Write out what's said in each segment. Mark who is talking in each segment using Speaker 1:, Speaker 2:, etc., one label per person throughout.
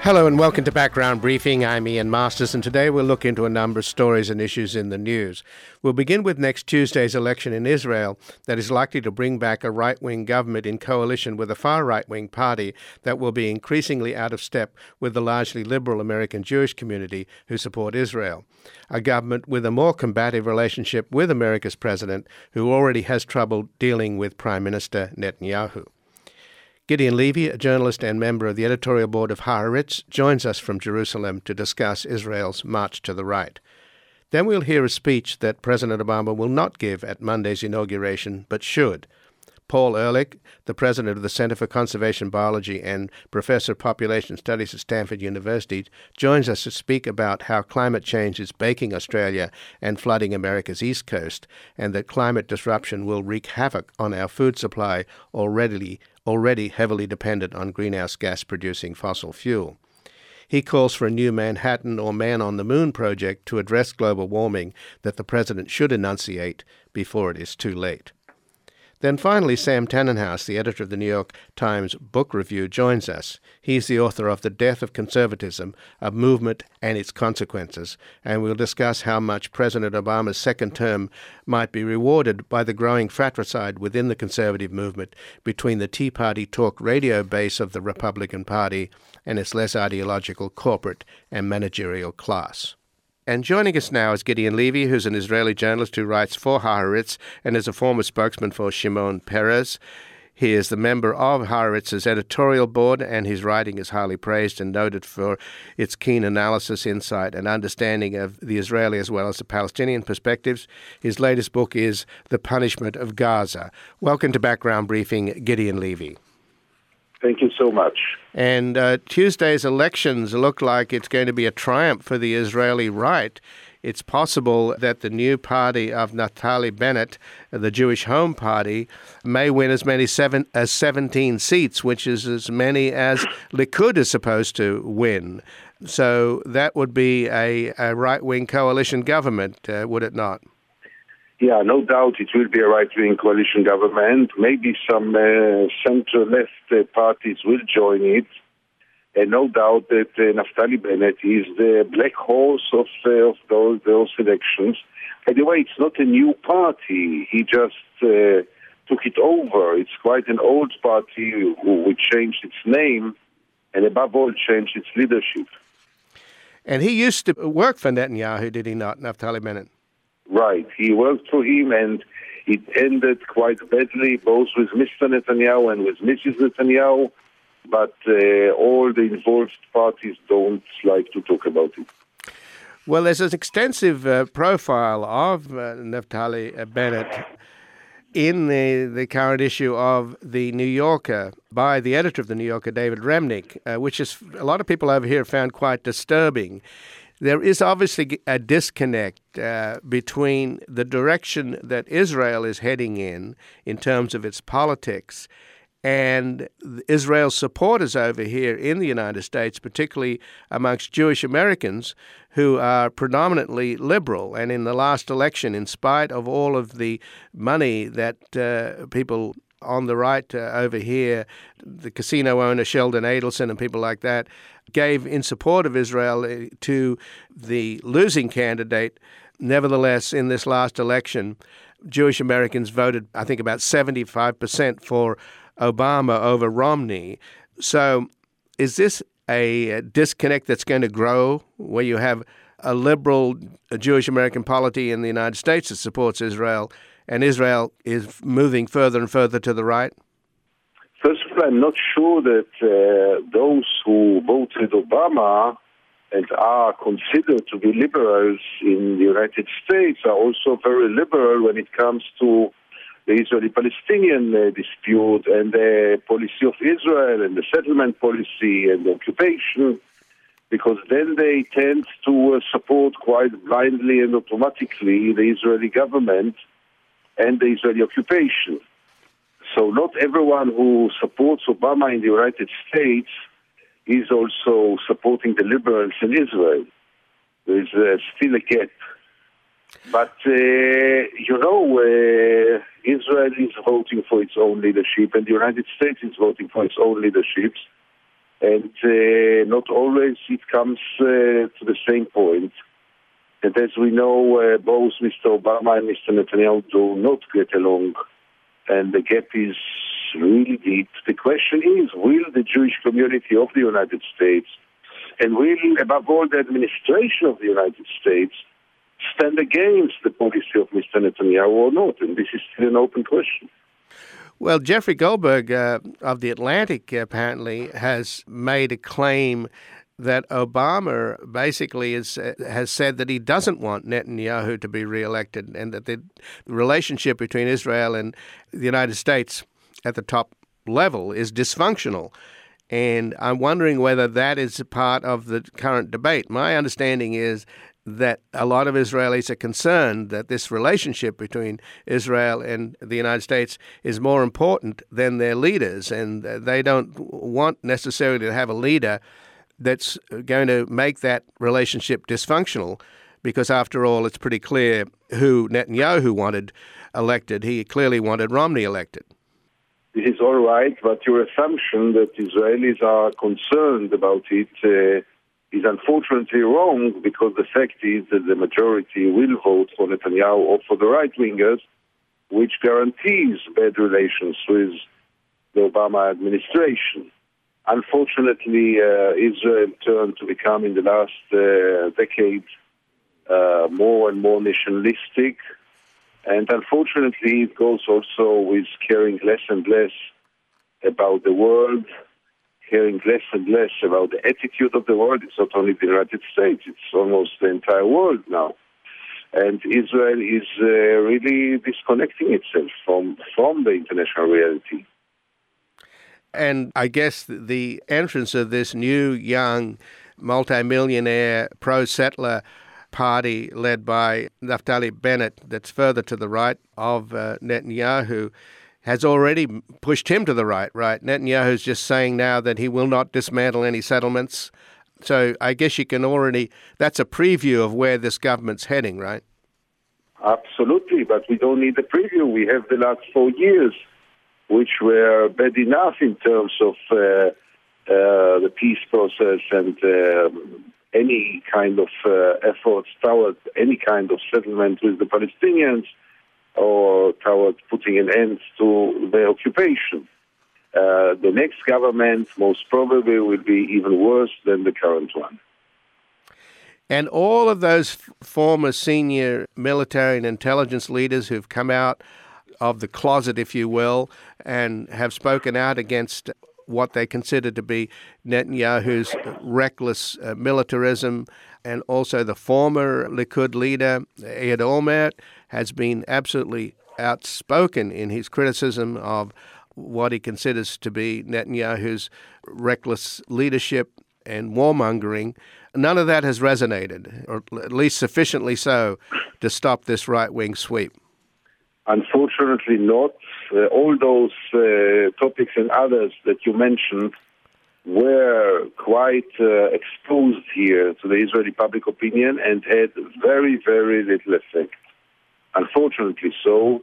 Speaker 1: Hello and welcome to Background Briefing. I'm Ian Masters, and today we'll look into a number of stories and issues in the news. We'll begin with next Tuesday's election in Israel that is likely to bring back a right-wing government in coalition with a far right-wing party that will be increasingly out of step with the largely liberal American Jewish community who support Israel. A government with a more combative relationship with America's president, who already has trouble dealing with Prime Minister Netanyahu. Gideon Levy, a journalist and member of the editorial board of Haaretz, joins us from Jerusalem to discuss Israel's march to the right. Then we'll hear a speech that President Obama will not give at Monday's inauguration, but should. Paul Ehrlich, the president of the Center for Conservation Biology and professor of population studies at Stanford University, joins us to speak about how climate change is baking Australia and flooding America's east coast, and that climate disruption will wreak havoc on our food supply already heavily dependent on greenhouse gas-producing fossil fuel. He calls for a new Manhattan or Man on the Moon project to address global warming that the president should enunciate before it is too late. Then finally, Sam Tannenhouse, the editor of the New York Times Book Review, joins us. He's the author of The Death of Conservatism, A Movement and Its Consequences, and we'll discuss how much President Obama's second term might be rewarded by the growing fratricide within the conservative movement between the Tea Party talk radio base of the Republican Party and its less ideological corporate and managerial class. And joining us now is Gideon Levy, who's an Israeli journalist who writes for Haaretz and is a former spokesman for Shimon Peres. He is the member of Haaretz's editorial board, and his writing is highly praised and noted for its keen analysis, insight, and understanding of the Israeli as well as the Palestinian perspectives. His latest book is The Punishment of Gaza. Welcome to Background Briefing, Gideon Levy.
Speaker 2: Thank you so much.
Speaker 1: And Tuesday's elections look like it's going to be a triumph for the Israeli right. It's possible that the new party of Naftali Bennett, the Jewish Home Party, may win as many as 17 seats, which is as many as Likud is supposed to win. So that would be a right-wing coalition government, would it not?
Speaker 2: Yeah, no doubt it will be a right-wing coalition government. Maybe some center-left parties will join it. And no doubt that Naftali Bennett is the black horse of those elections. By the way, it's not a new party. He just took it over. It's quite an old party which changed its name and above all changed its leadership.
Speaker 1: And he used to work for Netanyahu, did he not, Naftali Bennett?
Speaker 2: Right. He worked for him, and it ended quite badly, both with Mr. Netanyahu and with Mrs. Netanyahu, but all the involved parties don't like to talk about it.
Speaker 1: Well, there's an extensive profile of Naftali Bennett in the current issue of The New Yorker by the editor of The New Yorker, David Remnick, which is a lot of people over here found quite disturbing. There is obviously a disconnect between the direction that Israel is heading in terms of its politics, and Israel's supporters over here in the United States, particularly amongst Jewish Americans who are predominantly liberal. And in the last election, in spite of all of the money that people on the right over here, the casino owner Sheldon Adelson and people like that, gave in support of Israel to the losing candidate. Nevertheless, in this last election, Jewish Americans voted, I think, about 75% for Obama over Romney. So is this a disconnect that's going to grow, where you have a liberal Jewish American polity in the United States that supports Israel, and Israel is moving further and further to the right?
Speaker 2: First of all, I'm not sure that those who voted Obama and are considered to be liberals in the United States are also very liberal when it comes to the Israeli-Palestinian dispute and the policy of Israel and the settlement policy and the occupation, because then they tend to support quite blindly and automatically the Israeli government and the Israeli occupation. So not everyone who supports Obama in the United States is also supporting the liberals in Israel. There is still a gap. But, Israel is voting for its own leadership, and the United States is voting for its own leadership. And not always it comes to the same point. And as we know, both Mr. Obama and Mr. Netanyahu do not get along, and the gap is really deep. The question is, will the Jewish community of the United States, and will, above all, the administration of the United States, stand against the policy of Mr. Netanyahu or not? And this is still an open question.
Speaker 1: Well, Jeffrey Goldberg of The Atlantic apparently has made a claim that Obama basically has said that he doesn't want Netanyahu to be reelected, and that the relationship between Israel and the United States at the top level is dysfunctional. And I'm wondering whether that is a part of the current debate. My understanding is that a lot of Israelis are concerned that this relationship between Israel and the United States is more important than their leaders, and they don't want necessarily to have a leader that's going to make that relationship dysfunctional, because after all, it's pretty clear who Netanyahu wanted elected. He clearly wanted Romney elected.
Speaker 2: This is all right, but your assumption that Israelis are concerned about it is unfortunately wrong, because the fact is that the majority will vote for Netanyahu or for the right-wingers, which guarantees bad relations with the Obama administration. Unfortunately, Israel turned to become, in the last decade, more and more nationalistic. And unfortunately, it goes also with caring less and less about the world, caring less and less about the attitude of the world. It's not only the United States, it's almost the entire world now. And Israel is really disconnecting itself from the international reality.
Speaker 1: And I guess the entrance of this new, young, multimillionaire pro-settler party led by Naftali Bennett, that's further to the right of Netanyahu, has already pushed him to the right. Netanyahu's just saying now that he will not dismantle any settlements. So I guess you can already, that's a preview of where this government's heading, right?
Speaker 2: Absolutely, but we don't need a preview. We have the last 4 years, which were bad enough in terms of the peace process and any kind of efforts toward any kind of settlement with the Palestinians or toward putting an end to the occupation. The next government most probably will be even worse than the current one.
Speaker 1: And all of those former senior military and intelligence leaders who've come out of the closet, if you will, and have spoken out against what they consider to be Netanyahu's reckless militarism, and also the former Likud leader, Ehud Olmert, has been absolutely outspoken in his criticism of what he considers to be Netanyahu's reckless leadership and warmongering. None of that has resonated, or at least sufficiently so, to stop this right-wing sweep.
Speaker 2: Unfortunately not. All those topics and others that you mentioned were quite exposed here to the Israeli public opinion and had very, very little effect. Unfortunately so.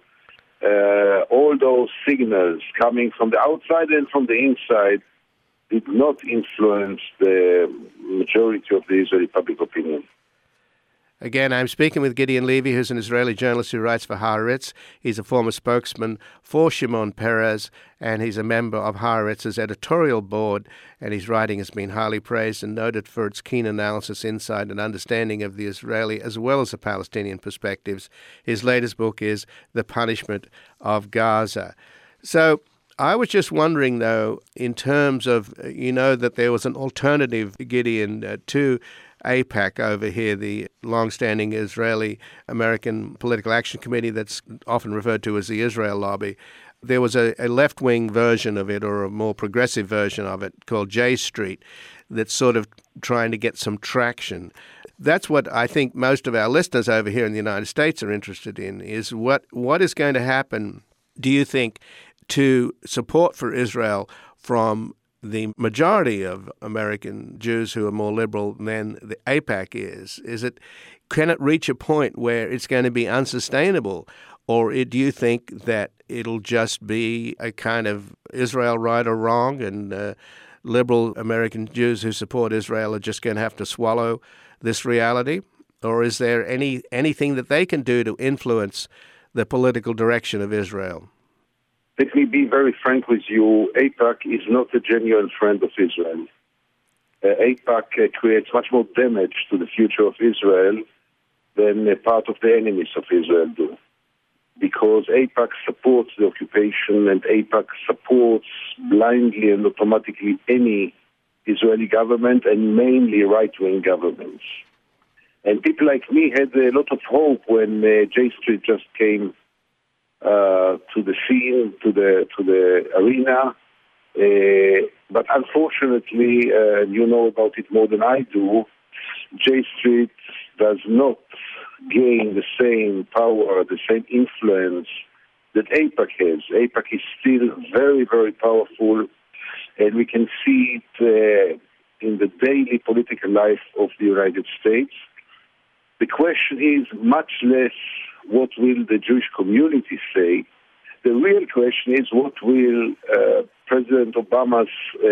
Speaker 2: All those signals coming from the outside and from the inside did not influence the majority of the Israeli public opinion.
Speaker 1: Again, I'm speaking with Gideon Levy, who's an Israeli journalist who writes for Haaretz. He's a former spokesman for Shimon Peres, and he's a member of Haaretz's editorial board, and his writing has been highly praised and noted for its keen analysis, insight, and understanding of the Israeli as well as the Palestinian perspectives. His latest book is The Punishment of Gaza. So I was just wondering, though, in terms of, that there was an alternative, Gideon, to AIPAC over here, the long-standing Israeli-American Political Action Committee that's often referred to as the Israel Lobby. There was a left-wing version of it, or a more progressive version of it, called J Street, that's sort of trying to get some traction. That's what I think most of our listeners over here in the United States are interested in, is what is going to happen, do you think, to support for Israel from the majority of American Jews who are more liberal than the AIPAC is? Can it reach a point where it's going to be unsustainable? Or do you think that it'll just be a kind of Israel right or wrong, and liberal American Jews who support Israel are just going to have to swallow this reality? Or is there anything that they can do to influence the political direction of Israel?
Speaker 2: Let me be very frank with you. AIPAC is not a genuine friend of Israel. AIPAC creates much more damage to the future of Israel than a part of the enemies of Israel do. Because AIPAC supports the occupation and AIPAC supports blindly and automatically any Israeli government and mainly right-wing governments. And people like me had a lot of hope when J Street just came to the scene, to the arena. But unfortunately, you know about it more than I do, J Street does not gain the same power, the same influence that AIPAC has. AIPAC is still very, very powerful, and we can see it in the daily political life of the United States. The question is much less what will the Jewish community say. The real question is what will President Obama's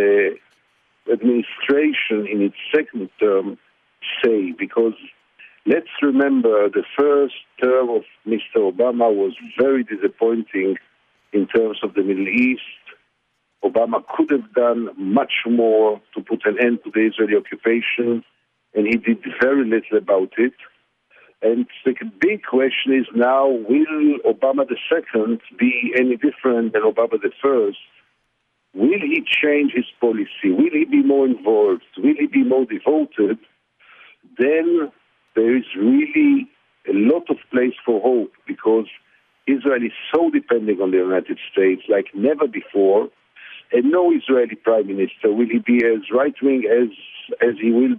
Speaker 2: administration in its second term say, because let's remember the first term of Mr. Obama was very disappointing in terms of the Middle East. Obama could have done much more to put an end to the Israeli occupation, and he did very little about it. And the big question is now, will Obama II be any different than Obama I? Will he change his policy? Will he be more involved? Will he be more devoted? Then there is really a lot of place for hope, because Israel is so depending on the United States like never before, and no Israeli prime minister, will he be as right-wing as he will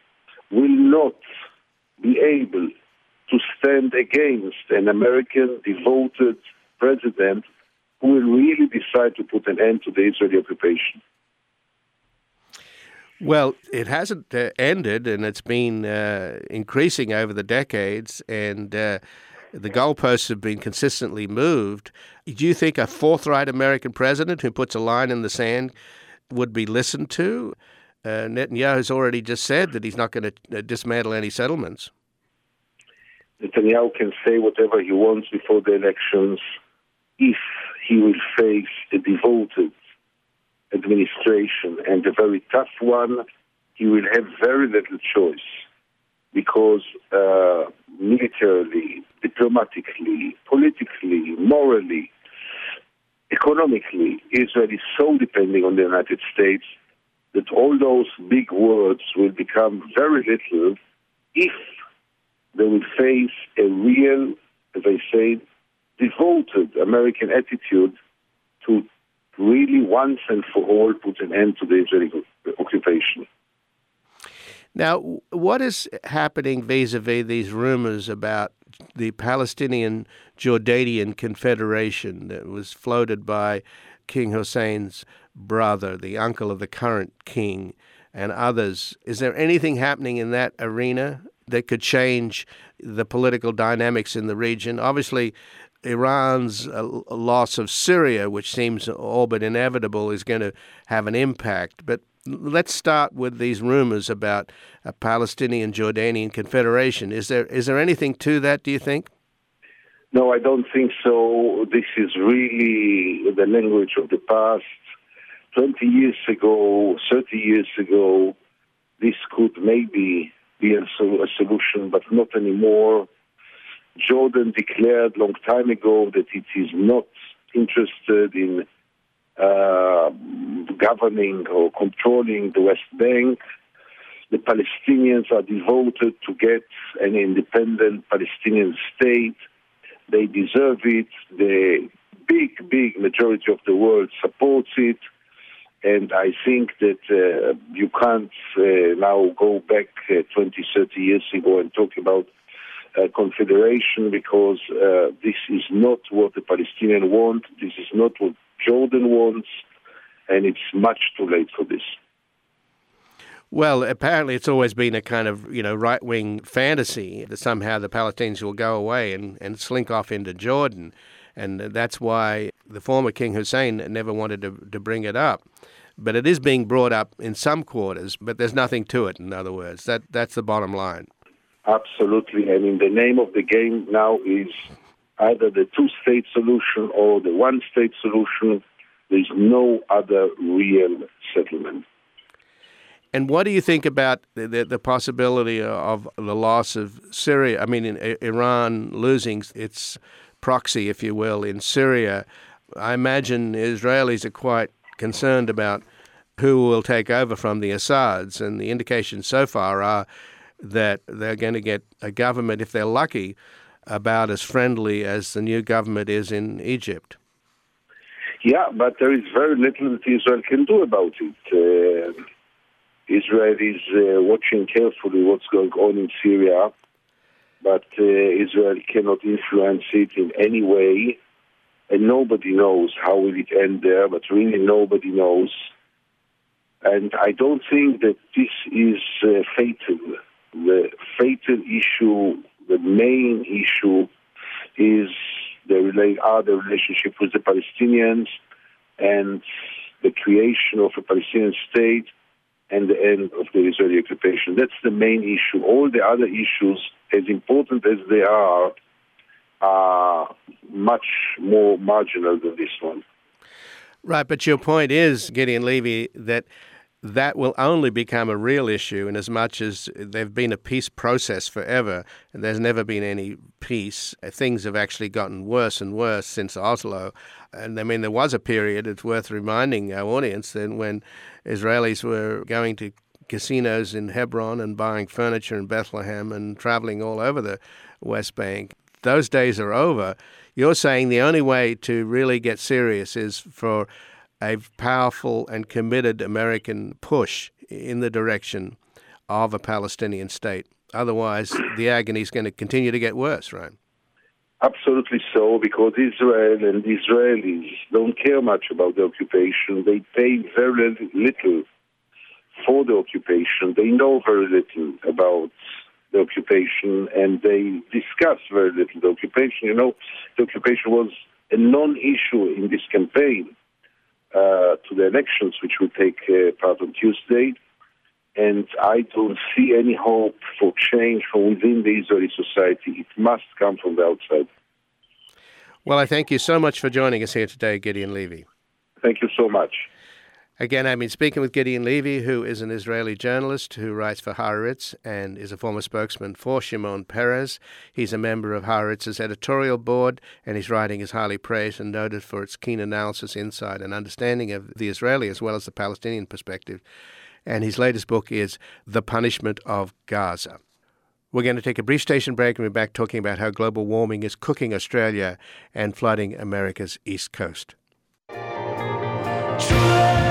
Speaker 2: not be able to stand against an American devoted president who will really decide to put an end to the Israeli occupation.
Speaker 1: Well, it hasn't ended, and it's been increasing over the decades, and the goalposts have been consistently moved. Do you think a forthright American president who puts a line in the sand would be listened to? Netanyahu has already just said that he's not going to dismantle any settlements.
Speaker 2: Netanyahu can say whatever he wants before the elections. If he will face a devoted administration and a very tough one, he will have very little choice, because militarily, diplomatically, politically, morally, economically, Israel is so depending on the United States that all those big words will become very little if they will face a real, as I say, devoted American attitude to really once and for all put an end to the Israeli occupation.
Speaker 1: Now, what is happening vis-a-vis these rumors about the Palestinian-Jordanian Confederation that was floated by King Hussein's brother, the uncle of the current king, and others? Is there anything happening in that arena that could change the political dynamics in the region? Obviously, Iran's loss of Syria, which seems all but inevitable, is going to have an impact. But let's start with these rumors about a Palestinian-Jordanian Confederation. Is there anything to that, do you think?
Speaker 2: No, I don't think so. This is really the language of the past. 20 years ago, 30 years ago, this could maybe be a solution, but not anymore. Jordan declared long time ago that it is not interested in governing or controlling the West Bank. The Palestinians are devoted to get an independent Palestinian state. They deserve it. The big majority of the world supports it. And I think that you can't now go back 20, 30 years ago and talk about confederation, because this is not what the Palestinians want. This is not what Jordan wants, and it's much too late for this.
Speaker 1: Well, apparently it's always been a kind of, right-wing fantasy that somehow the Palestinians will go away and slink off into Jordan. And that's why the former King Hussein never wanted to bring it up. but it is being brought up in some quarters, but there's nothing to it, in other words. That's the bottom line.
Speaker 2: Absolutely. I mean, the name of the game now is either the two-state solution or the one-state solution. There's no other real settlement.
Speaker 1: And what do you think about the possibility of the loss of Syria? I mean, Iran losing its proxy, if you will, in Syria. I imagine Israelis are quite concerned about who will take over from the Assads, and the indications so far are that they're going to get a government, if they're lucky, about as friendly as the new government is in Egypt.
Speaker 2: Yeah, but there is very little that Israel can do about it. Israel is watching carefully what's going on in Syria, but Israel cannot influence it in any way, and nobody knows how will it end there, but really nobody knows. And I don't think that this is fatal. The fatal issue, the main issue, is the relationship with the Palestinians and the creation of a Palestinian state and the end of the Israeli occupation. That's the main issue. All the other issues, as important as they are much more marginal than this one.
Speaker 1: Right, but your point is, Gideon Levy, that will only become a real issue in as much as there've been a peace process forever and there's never been any peace. Things have actually gotten worse and worse since Oslo. And I mean, there was a period, it's worth reminding our audience, then when Israelis were going to casinos in Hebron and buying furniture in Bethlehem and traveling all over the West Bank. Those days are over. You're saying the only way to really get serious is for a powerful and committed American push in the direction of a Palestinian state. Otherwise, the agony is going to continue to get worse, right?
Speaker 2: Absolutely so, because Israel and Israelis don't care much about the occupation. They pay very little for the occupation. They know very little about the occupation, and they discuss very little the occupation. You know, the occupation was a non-issue in this campaign to the elections, which will take part on Tuesday. And I don't see any hope for change from within the Israeli society. It must come from the outside.
Speaker 1: Well, I thank you so much for joining us here today, Gideon Levy.
Speaker 2: Thank you so much.
Speaker 1: Again, I've been speaking with Gideon Levy, who is an Israeli journalist who writes for Haaretz and is a former spokesman for Shimon Peres. He's a member of Haaretz's editorial board, and his writing is highly praised and noted for its keen analysis, insight, and understanding of the Israeli as well as the Palestinian perspective. And his latest book is The Punishment of Gaza. We're going to take a brief station break and we're back talking about how global warming is cooking Australia and flooding America's East Coast.
Speaker 3: True.